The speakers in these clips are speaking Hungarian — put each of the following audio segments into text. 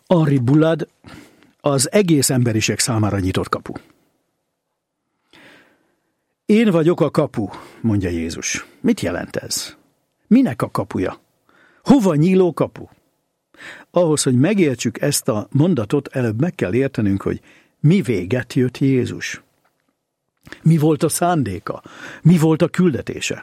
Henri Boulade, az egész emberiség számára nyitott kapu. Én vagyok a kapu, mondja Jézus. Mit jelent ez? Minek a kapuja? Hova nyíló kapu? Ahhoz, hogy megértsük ezt a mondatot, előbb meg kell értenünk, hogy mi véget jött Jézus. Mi volt a szándéka? Mi volt a küldetése?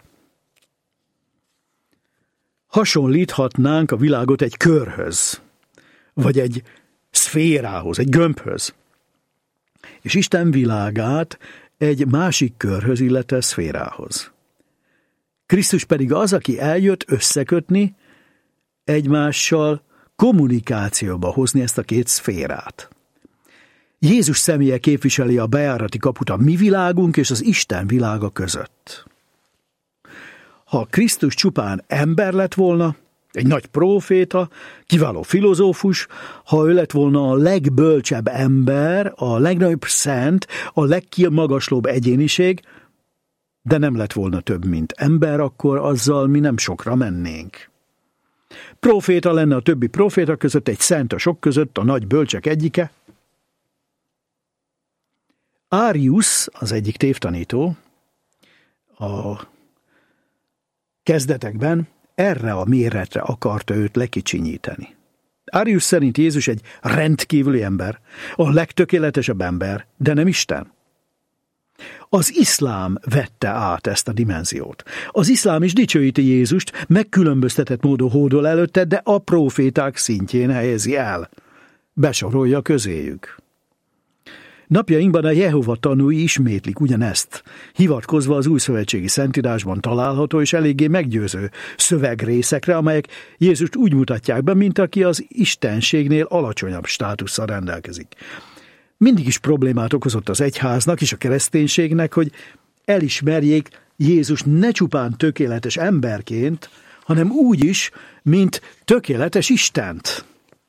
Hasonlíthatnánk a világot egy körhöz, vagy egy szférához, egy gömbhöz. És Isten világát egy másik körhöz, illetve szférához. Krisztus pedig az, aki eljött összekötni, egymással kommunikációba hozni ezt a két szférát. Jézus személye képviseli a bejárati kaput a mi világunk és az Isten világa között. Ha Krisztus csupán ember lett volna, egy nagy próféta, kiváló filozófus, ha ő lett volna a legbölcsebb ember, a legnagyobb szent, a legmagaslóbb egyéniség, de nem lett volna több, mint ember, akkor azzal mi nem sokra mennénk. Próféta lenne a többi próféta között, egy szent a sok között, a nagy bölcsek egyike. Arius, az egyik tévtanító, a kezdetekben erre a méretre akarta őt lekicsinyíteni. Arius szerint Jézus egy rendkívüli ember, a legtökéletesebb ember, de nem Isten. Az iszlám vette át ezt a dimenziót. Az iszlám is dicsőíti Jézust, megkülönböztetett módon hódol előtte, de a próféták szintjén helyezi el. Besorolja közéjük. Napjainkban a Jehova tanúi ismétlik ugyanezt, hivatkozva az újszövetségi szentírásban található és eléggé meggyőző szövegrészekre, amelyek Jézust úgy mutatják be, mint aki az istenségnél alacsonyabb státusszal rendelkezik. Mindig is problémát okozott az egyháznak és a kereszténységnek, hogy elismerjék Jézus ne csupán tökéletes emberként, hanem úgy is, mint tökéletes Istent.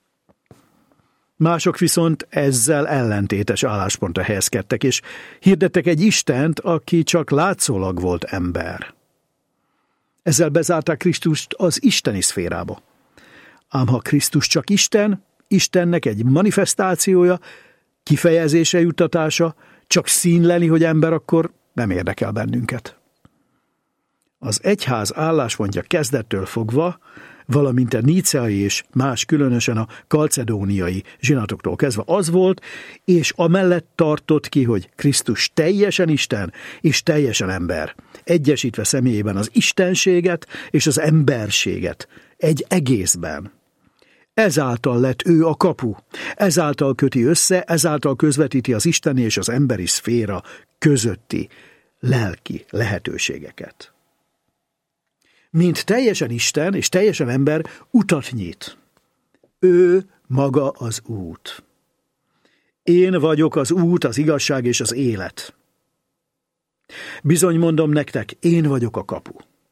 Mások viszont ezzel ellentétes álláspontra helyezkedtek, és hirdettek egy Istent, aki csak látszólag volt ember. Ezzel bezárták Krisztust az isteni szférába. Ám ha Krisztus csak Isten, Istennek egy manifestációja, kifejezése juttatása, csak színleli, hogy ember, akkor nem érdekel bennünket. Az egyház álláspontja kezdettől fogva, valamint a níceai és más, különösen a kalcedóniai zsinatoktól kezdve az volt, és amellett tartott ki, hogy Krisztus teljesen Isten és teljesen ember, egyesítve személyében az istenséget és az emberséget egy egészben. Ezáltal lett ő a kapu, ezáltal köti össze, ezáltal közvetíti az isteni és az emberi szféra közötti lelki lehetőségeket. Mint teljesen Isten és teljesen ember utat nyit. Ő maga az út. Én vagyok az út, az igazság és az élet. Bizony mondom nektek, én vagyok a kapu.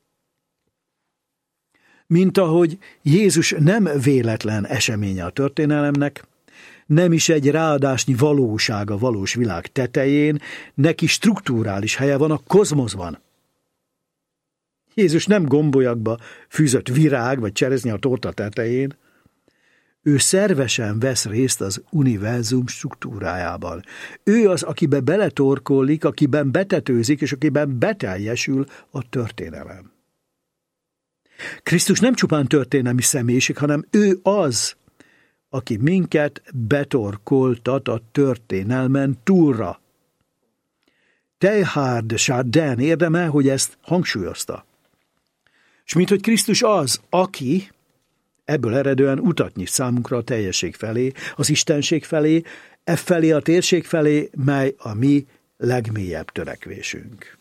Mint ahogy Jézus nem véletlen eseménye a történelemnek, nem is egy ráadásnyi valóság a valós világ tetején, neki strukturális helye van a kozmoszban. Jézus nem gombolyagba fűzött virág vagy csereznye a torta tetején, ő szervesen vesz részt az univerzum struktúrájában. Ő az, akiben beletorkollik, akiben betetőzik, és akiben beteljesül a történelem. Krisztus nem csupán történelmi személyiség, hanem ő az, aki minket betorkoltat a történelmen túlra. Teilhard de Chardin érdeme, hogy ezt hangsúlyozta. És mint hogy Krisztus az, aki ebből eredően utat nyit számunkra a teljesség felé, az istenség felé, felé a térség felé, mely a mi legmélyebb törekvésünk.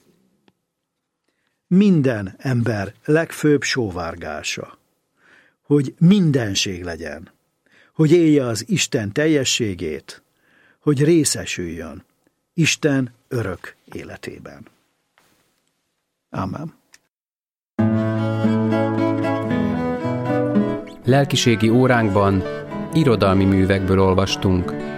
Minden ember legfőbb sóvárgása, hogy mindenség legyen, hogy élje az Isten teljességét, hogy részesüljön Isten örök életében. Ámen. Lelkiségi óránkban irodalmi művekből olvastunk.